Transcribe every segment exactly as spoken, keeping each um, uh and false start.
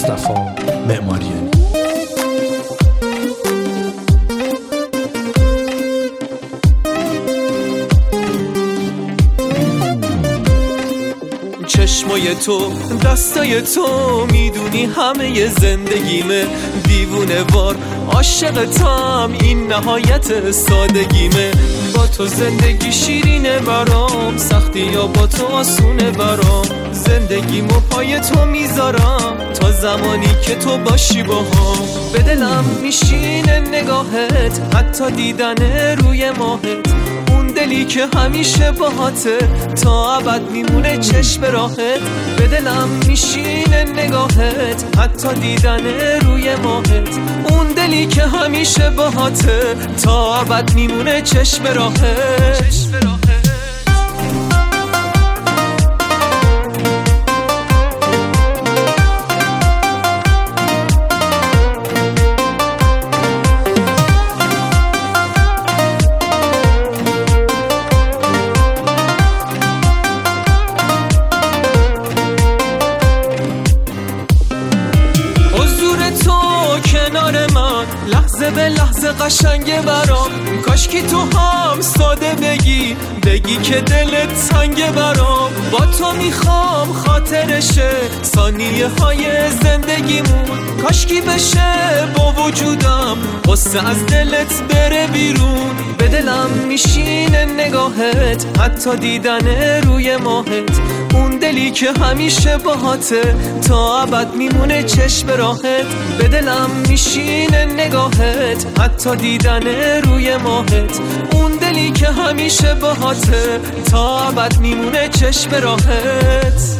مصطفی معماریانی. چشمای تو، دستای تو، میدونی همه زندگیمه. دیوونه وار عاشقتم، این نهایت سادگیمه. با تو زندگی شیرینه برام، سختی یا با تو آسونه برام. زندگیمو پای تو میذارم تا زمانی که تو باشی باهام. به دلم میشینه نگاهت، حتی دیدن روی ماهت. دلی که همیشه باهاته، تا ابد میمونه چشم راهت. به دلم میشینه نگاهت، حتی دیدن روی ماهت. اون دلی که همیشه باهاته، تا ابد میمونه چشم راهت. کنار من لحظه به لحظه قشنگه برام. کاش که تو هم ساده بگی بگی که دلت تنگه برام. با تو میخوام خاطرشه ثانیه های زندگیمون. کاش کی بشه با وجودم غصه از دلت بره بیرون. به دلم میشینه نگاهت، حتی دیدن روی ماهت. اون دلی که همیشه باهاته، تا ابد میمونه چشم راهت. به دلم میشینه نگاهت، حتی دیدن روی ماهت. اون دلی که همیشه باهاته، تا ابد میمونه چشم راهت.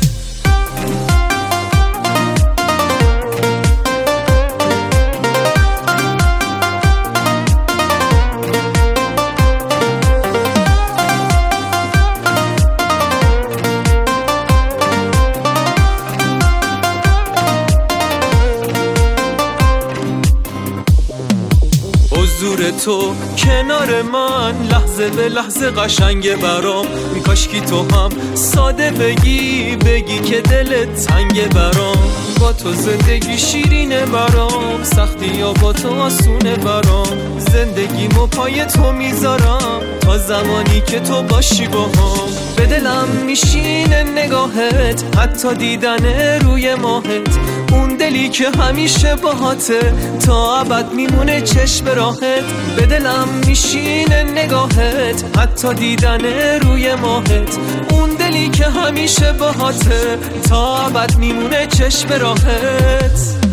حضور تو کنار من لحظه به لحظه قشنگه برام. کاش کی تو هم ساده بگی بگی که دلت تنگه برام. با تو زندگی شیرینه برام، سختی یا با تو آسونه برام. زندگیمو پای تو میذارم تا زمانی که تو باشی باهام. به دلم میشینه نگاهت، حتی دیدن روی ماهت. اون دلی که همیشه باهاته، تا ابد میمونه چشم راهت. به دلم میشینه نگاهت، حتی دیدن روی ماهت. اون دلی که همیشه باهاته، تا ابد میمونه چشم راهت.